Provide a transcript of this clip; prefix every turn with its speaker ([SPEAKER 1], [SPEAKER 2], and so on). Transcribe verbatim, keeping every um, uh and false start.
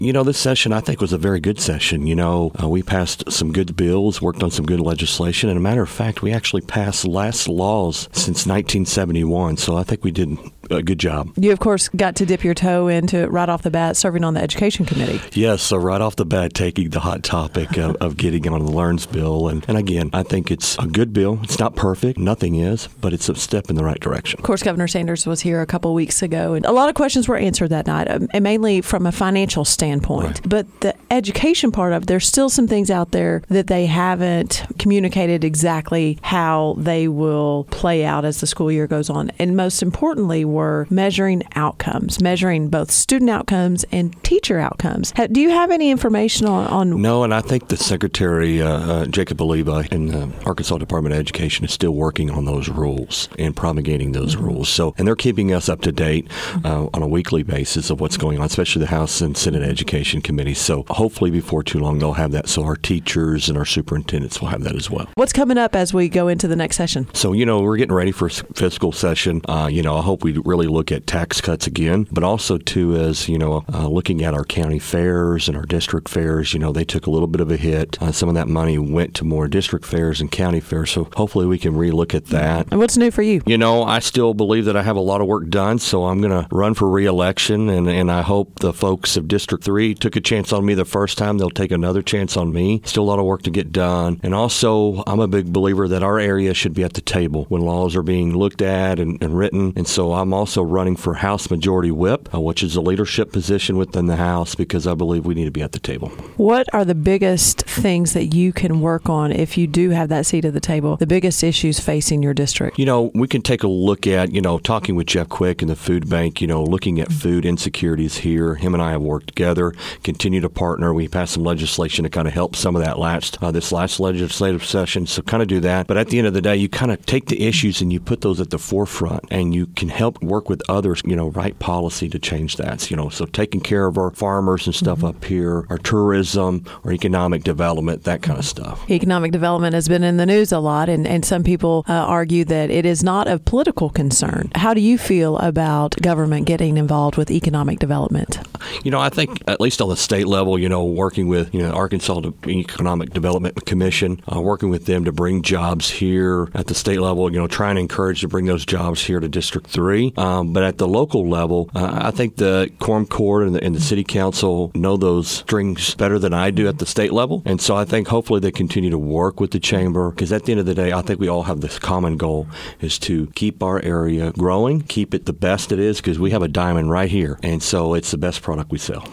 [SPEAKER 1] You know, this session, I think, was a very good session. You know, uh, we passed some good bills, worked on some good legislation. And a matter of fact, we actually passed last laws since nineteen seventy-one. So I think we did a good job.
[SPEAKER 2] You, of course, got to dip your toe into it right off the bat, serving on the Education Committee.
[SPEAKER 1] Yes, so right off the bat, taking the hot topic of, of getting on the LEARNS bill. And, and again, I think it's a good bill. It's not perfect. Nothing is, but it's a step in the right direction.
[SPEAKER 2] Of course, Governor Sanders was here a couple weeks ago, and a lot of questions were answered that night, and mainly from a financial standpoint.
[SPEAKER 1] Right.
[SPEAKER 2] But the education part of it, there's still some things out there that they haven't communicated exactly how they will play out as the school year goes on. And most importantly, were measuring outcomes, measuring both student outcomes and teacher outcomes. Do you have any information on? on
[SPEAKER 1] no, and I think the Secretary, uh, uh, Jacob Oliva, in the Arkansas Department of Education is still working on those rules and promulgating those mm-hmm. rules. So, and they're keeping us up to date uh, on a weekly basis of what's going on, especially the House and Senate Education Committees. So hopefully before too long they'll have that. So our teachers and our superintendents will have that as well.
[SPEAKER 2] What's coming up as we go into the next session?
[SPEAKER 1] So, you know, we're getting ready for fiscal session. Uh, you know, I hope we really look at tax cuts again, but also too as, you know, uh, looking at our county fairs and our district fairs. You know, they took a little bit of a hit. Uh, some of that money went to more district fairs and county fairs. So hopefully we can relook at that.
[SPEAKER 2] And what's new for you?
[SPEAKER 1] You know, I still believe that I have a lot of work done, so I'm going to run for re-election, and, and I hope the folks of District three took a chance on me the first time. They'll take another chance on me. Still a lot of work to get done. And also, I'm a big believer that our area should be at the table when laws are being looked at and, and written. And so I'm also running for House Majority Whip, uh, which is a leadership position within the House, because I believe we need to be at the table.
[SPEAKER 2] What are the biggest things that you can work on if you do have that seat at the table, the biggest issues facing your district?
[SPEAKER 1] You know, we can take a look at, you know, talking with Jeff Quick and the food bank, you know, looking at food insecurities here. Him and I have worked together, continue to partner. We passed some legislation to kind of help some of that last, uh, this last legislative session. So kind of do that. But at the end of the day, you kind of take the issues and you put those at the forefront, and you can help work with others, you know, write policy to change that. You know, so taking care of our farmers and stuff mm-hmm. up here, our tourism, our economic development, that kind of stuff.
[SPEAKER 2] Economic development has been in the news a lot, and, and some people uh, argue that it is not of political concern. How do you feel about government getting involved with economic development?
[SPEAKER 1] You know, I think at least on the state level, you know, working with, you know, Arkansas Economic Development Commission, uh, working with them to bring jobs here at the state level, you know, trying to encourage to bring those jobs here to District three. Um, but at the local level, uh, I think the Quorum Court and the, and the City Council know those strings better than I do at the state level. And so I think hopefully they continue to work with the Chamber, because at the end of the day, I think we all have this common goal, is to keep our area growing, keep it the best it is, because we have a diamond right here. And so it's the best product we sell.